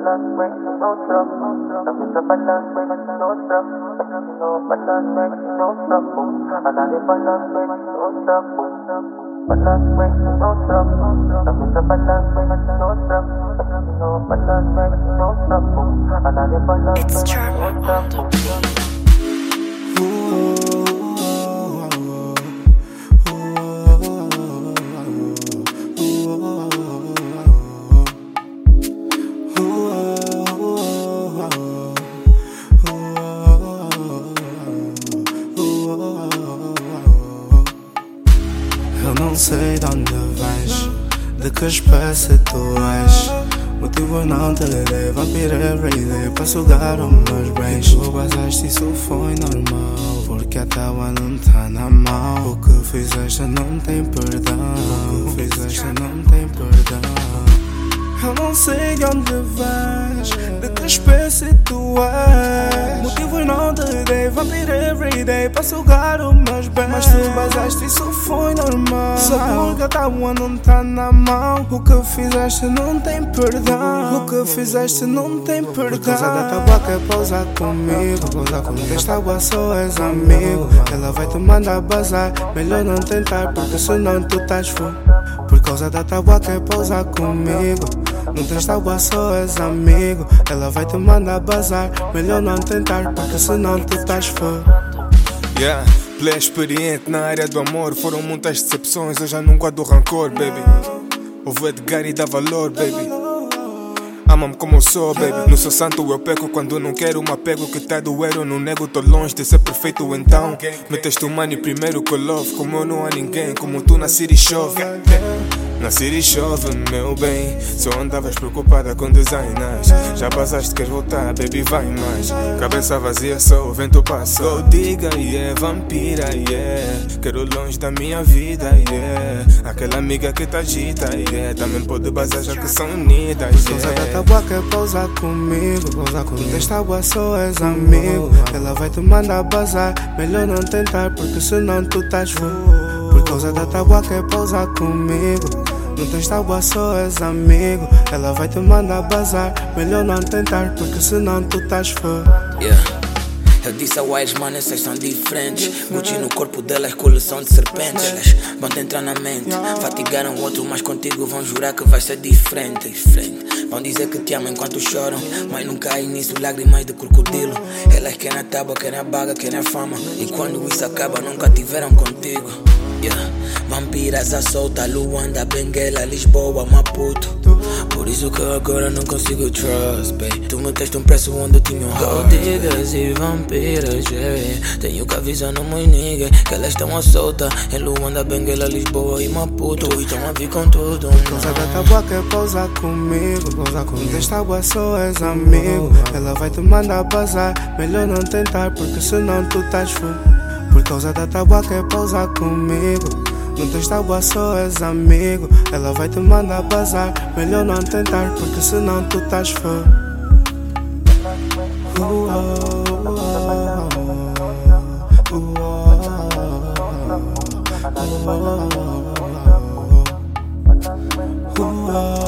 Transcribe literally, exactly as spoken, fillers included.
balance break, no stop. Now it's a balance break, no stop. No balance break, no stop. Another balance break, no stop. Balance break, no stop. Now it's a balance break, no stop. No balance break, no stop. Another balance break, no stop. Eu não sei de onde vais, de que espécie tu és. Motivo não te dei, vampiro everyday para sugar os meus brains. Tu basaste, isso foi normal, porque a tua não tá na mão. O que fizeste não tem perdão, o que fizeste não tem perdão. Eu não sei de onde vais, de que espécie tu és. Motivo não te dei, vampiro everyday para sugar os meus bens. Mas tu basaste, isso foi normal, só porque a tua não tá na mão. O que fizeste não tem perdão, o que fizeste não tem perdão. Por causa da tua quer pousar comigo, quando tens tábua só és amigo. Ela vai te mandar bazar, melhor não tentar, porque senão tu estás full. Por causa da tua quer pousar comigo, não tens tábua só és amigo. Ela vai te mandar bazar, melhor não tentar, porque senão tu estás full. Yeah, play experiente na área do amor. Foram muitas decepções, eu já não guardo rancor, baby. Ouve Edgar e dá valor, baby. Ama-me como eu sou, baby. No seu santo eu peco quando não quero um apego que tá doer, eu não nego, tô longe de ser perfeito então. Meteste o money primeiro que eu love, como eu não há ninguém, como tu na City chove. Na City chove, meu bem, só andavas preocupada com designers. Já passaste, queres voltar, baby, vai mais. Cabeça vazia, só o vento passa. Gold digger, yeah, vampira, yeah. Quero longe da minha vida, yeah. Aquela amiga que te agita, yeah. Também pode bazar já que são unidas, Por causa yeah. da tua quer pousar comigo, quando tens tábua só és amigo. Ela vai te mandar bazar, melhor não tentar, porque senão tu estás full. Por causa da tua quer pousar comigo, não tens tábua só és amigo. Ela vai te mandar bazar, melhor não tentar, porque senão tu estás full. Yeah. Eu disse a Wires, mano, essas são diferentes. Gucci no corpo delas, coleção de serpentes. Elas vão te entrar na mente, fatigaram o outro, mas contigo vão jurar que vai ser diferente, diferente. Vão dizer que te amam enquanto choram, mas não caem nisso, lágrimas de crocodilo. Elas querem a tábua, querem a baga, querem a fama, e quando isso acaba nunca tiveram contigo. Yeah. Vampiras à solta, Luanda, Benguela, Lisboa, Maputo. Por isso que agora não consigo trust, babe. Tu meteste um preço onde eu tinha um gold diggers e vampiras, yeah. Tenho que avisar no meus niggas que elas estão à solta em Luanda, Benguela, Lisboa e Maputo, e estão a vir com tudo. Por causa da tua quer pousar comigo, quando tens tábua só és amigo. Ela vai te mandar bazar, melhor não tentar, porque senão tu estás full. Por causa da tua quer pousar comigo, não tens tábua só és amigo. Ela vai te mandar bazar, melhor não tentar, porque senão tu estás full. Uh, uh, uh, uh, uh, uh.